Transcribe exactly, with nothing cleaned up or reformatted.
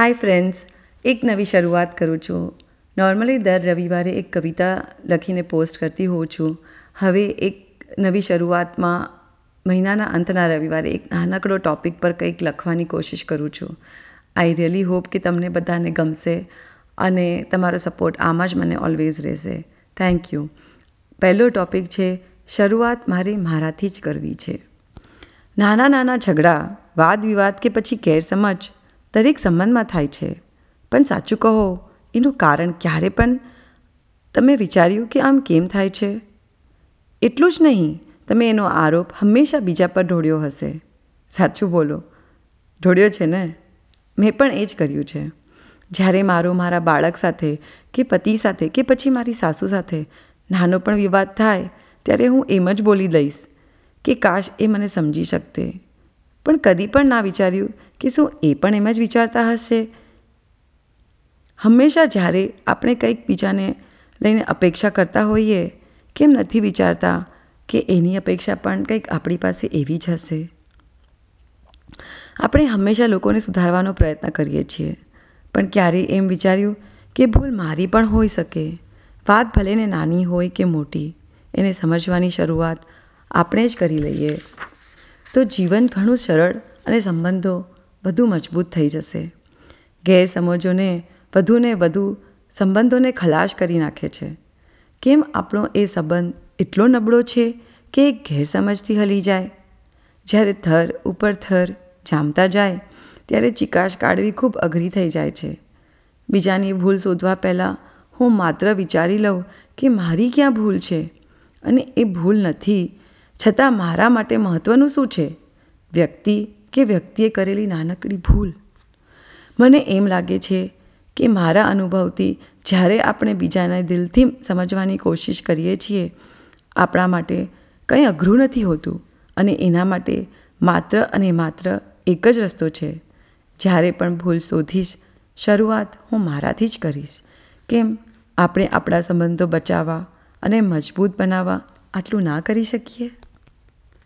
Hi friends, એક નવી શરૂઆત કરું છું. નોર્મલી દર રવિવારે એક કવિતા લખીને પોસ્ટ કરતી હોઉં છું. હવે એક નવી શરૂઆતમાં મહિનાના અંતના રવિવારે એક નાનકડો ટૉપિક પર કંઈક લખવાની કોશિશ કરું છું. આઈ રિયલી હોપ કે તમને બધાને ગમશે અને તમારો સપોર્ટ આમાં જ મને ઓલવેઝ રહેશે. Thank you. પહેલો ટૉપિક છે, શરૂઆત મારે મારાથી જ કરવી છે. નાના નાના ઝઘડા, વાદ વિવાદ કે પછી ગેરસમજ દરેક સંબંધમાં થાય છે. પણ સાચું કહો, એનું કારણ ક્યારે પણ તમે વિચાર્યું કે આમ કેમ થાય છે? એટલું જ નહીં, તમે એનો આરોપ હંમેશા બીજા પર ઢોળ્યો હશે. સાચું બોલો, ઢોળ્યો છે ને? મેં પણ એ જ કર્યું છે. જ્યારે મારો મારા બાળક સાથે કે પતિ સાથે કે પછી મારી સાસુ સાથે નાનો પણ વિવાદ થાય, ત્યારે હું એમ જ બોલી દઈશ કે કાશ એ મને સમજી શકતે. પણ કદી પણ ના વિચાર્યું કે શું એ પણ એમ જ વિચારતા હશે? હંમેશા જ્યારે આપણે કંઈક બીજાને લઈને અપેક્ષા કરતા હોઈએ, કેમ નથી વિચારતા કે એની અપેક્ષા પણ કંઈક આપણી પાસે એવી જ હશે? આપણે હંમેશા લોકોને સુધારવાનો પ્રયત્ન કરીએ છીએ, પણ ક્યારેય એમ વિચાર્યું કે ભૂલ મારી પણ હોઈ શકે? વાત ભલે ને નાની હોય કે મોટી, એને સમજવાની શરૂઆત આપણે જ કરી લઈએ તો જીવન ઘણું સરળ અને સંબંધો વધુ મજબૂત થઈ જશે. ગેરસમજોને વધુને વધુ સંબંધોને ખલાસ કરી નાખે છે. કેમ આપણો એ સંબંધ એટલો નબળો છે કે એક ગેરસમજથી હલી જાય? જ્યારે થર ઉપર થર જામતા જાય ત્યારે ચિકાશ કાઢવી ખૂબ અઘરી થઈ જાય છે. બીજાની ભૂલ શોધવા પહેલાં હું માત્ર વિચારી લઉં કે મારી ક્યાં ભૂલ છે, અને એ ભૂલ નથી છતાં મારા માટે મહત્ત્વનું શું છે, વ્યક્તિ કે વ્યક્તિએ કરેલી નાનકડી ભૂલ? મને એમ લાગે છે કે મારા અનુભવથી જ્યારે આપણે બીજાને દિલથી સમજવાની કોશિશ કરીએ છીએ, આપણા માટે કંઈ અઘરું નથી હોતું, અને એના માટે માત્ર અને માત્ર એક જ રસ્તો છે. જ્યારે પણ ભૂલ શોધીશ, શરૂઆત હું મારાથી જ કરીશ. કેમ આપણે આપણા સંબંધો બચાવવા અને મજબૂત બનાવવા આટલું ના કરી શકીએ?